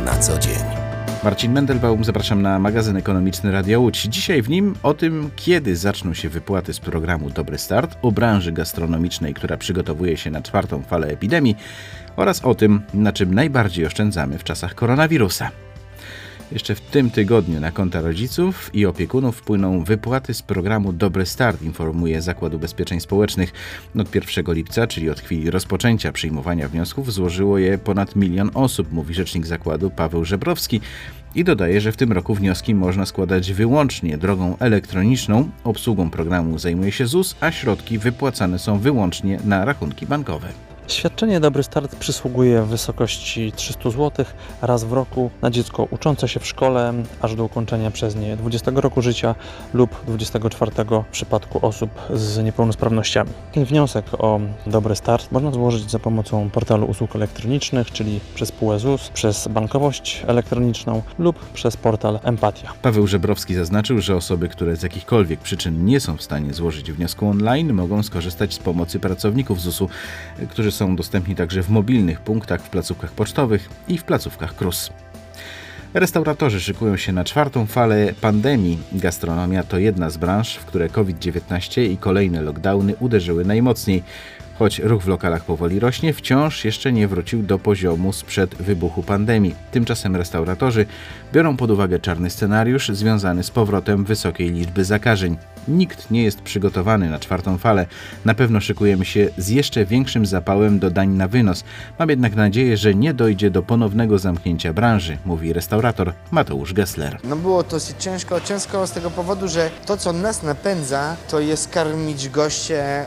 na co dzień. Marcin Mendelbaum, zapraszam na magazyn ekonomiczny Radia Łódź. Dzisiaj w nim o tym, kiedy zaczną się wypłaty z programu Dobry Start, o branży gastronomicznej, która przygotowuje się na czwartą falę epidemii oraz o tym, na czym najbardziej oszczędzamy w czasach koronawirusa. Jeszcze w tym tygodniu na konta rodziców i opiekunów wpłyną wypłaty z programu Dobry Start, informuje Zakład Ubezpieczeń Społecznych. Od 1 lipca, czyli od chwili rozpoczęcia przyjmowania wniosków, złożyło je ponad 1 milion osób, mówi rzecznik zakładu Paweł Żebrowski i dodaje, że w tym roku wnioski można składać wyłącznie drogą elektroniczną. Obsługą programu zajmuje się ZUS, a środki wypłacane są wyłącznie na rachunki bankowe. Świadczenie Dobry Start przysługuje w wysokości 300 zł raz w roku na dziecko uczące się w szkole aż do ukończenia przez nie 20 roku życia lub 24 w przypadku osób z niepełnosprawnościami. Wniosek o Dobry Start można złożyć za pomocą portalu usług elektronicznych, czyli przez PUE ZUS, przez bankowość elektroniczną lub przez portal Empatia. Paweł Żebrowski zaznaczył, że osoby, które z jakichkolwiek przyczyn nie są w stanie złożyć wniosku online, mogą skorzystać z pomocy pracowników ZUS-u, którzy są dostępni także w mobilnych punktach, w placówkach pocztowych i w placówkach KRUS. Restauratorzy szykują się na czwartą falę pandemii. Gastronomia to jedna z branż, w które COVID-19 i kolejne lockdowny uderzyły najmocniej. Choć ruch w lokalach powoli rośnie, wciąż jeszcze nie wrócił do poziomu sprzed wybuchu pandemii. Tymczasem restauratorzy biorą pod uwagę czarny scenariusz związany z powrotem wysokiej liczby zakażeń. Nikt nie jest przygotowany na czwartą falę. Na pewno szykujemy się z jeszcze większym zapałem do dań na wynos. Mam jednak nadzieję, że nie dojdzie do ponownego zamknięcia branży, mówi restaurator Mateusz Gessler. Było dosyć ciężko z tego powodu, że to, co nas napędza, to jest karmić goście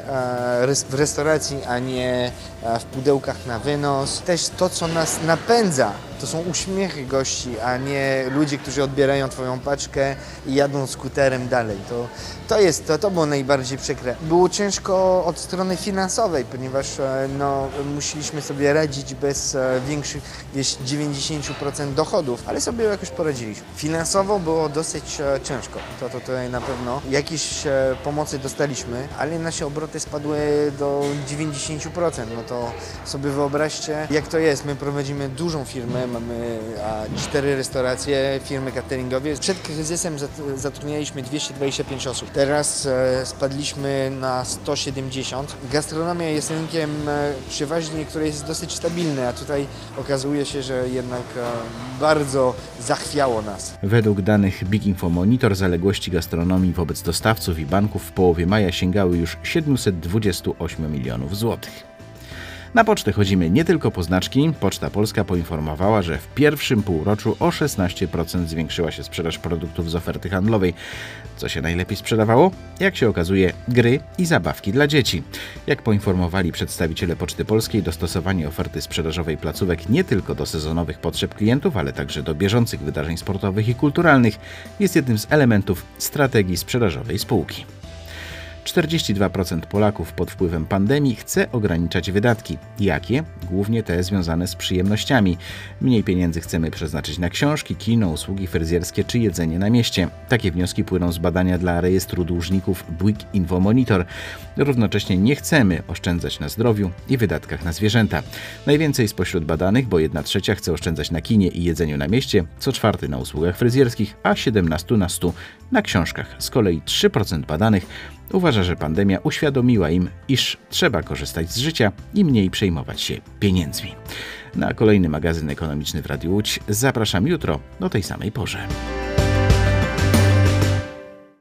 w restauracji, a nie w pudełkach na wynos. Też to, co nas napędza, to są uśmiechy gości, a nie ludzie, którzy odbierają Twoją paczkę i jadą skuterem dalej. To było najbardziej przykre. Było ciężko od strony finansowej, ponieważ musieliśmy sobie radzić bez większych 90% dochodów, ale sobie jakoś poradziliśmy. Finansowo było dosyć ciężko. To tutaj na pewno jakieś pomocy dostaliśmy, ale nasze obroty spadły do 90%. To sobie wyobraźcie, jak to jest. My prowadzimy dużą firmę, mamy 4 restauracje, firmy cateringowe. Przed kryzysem zatrudnialiśmy 225 osób. Teraz spadliśmy na 170. Gastronomia jest rynkiem przeważnie, który jest dosyć stabilny, a tutaj okazuje się, że jednak bardzo zachwiało nas. Według danych Big Info Monitor zaległości gastronomii wobec dostawców i banków w połowie maja sięgały już 728 milionów złotych. Na pocztę chodzimy nie tylko po znaczki. Poczta Polska poinformowała, że w pierwszym półroczu o 16% zwiększyła się sprzedaż produktów z oferty handlowej. Co się najlepiej sprzedawało? Jak się okazuje, gry i zabawki dla dzieci. Jak poinformowali przedstawiciele Poczty Polskiej, dostosowanie oferty sprzedażowej placówek nie tylko do sezonowych potrzeb klientów, ale także do bieżących wydarzeń sportowych i kulturalnych jest jednym z elementów strategii sprzedażowej spółki. 42% Polaków pod wpływem pandemii chce ograniczać wydatki. Jakie? Głównie te związane z przyjemnościami. Mniej pieniędzy chcemy przeznaczyć na książki, kino, usługi fryzjerskie czy jedzenie na mieście. Takie wnioski płyną z badania dla rejestru dłużników Big Info Monitor. Równocześnie nie chcemy oszczędzać na zdrowiu i wydatkach na zwierzęta. Najwięcej spośród badanych, bo 1/3 chce oszczędzać na kinie i jedzeniu na mieście, co 4 na usługach fryzjerskich, a 17 na 100 na książkach. Z kolei 3% badanych uważa, że pandemia uświadomiła im, iż trzeba korzystać z życia i mniej przejmować się pieniędzmi. Na kolejny magazyn ekonomiczny w Radiu Łódź zapraszam jutro o tej samej porze.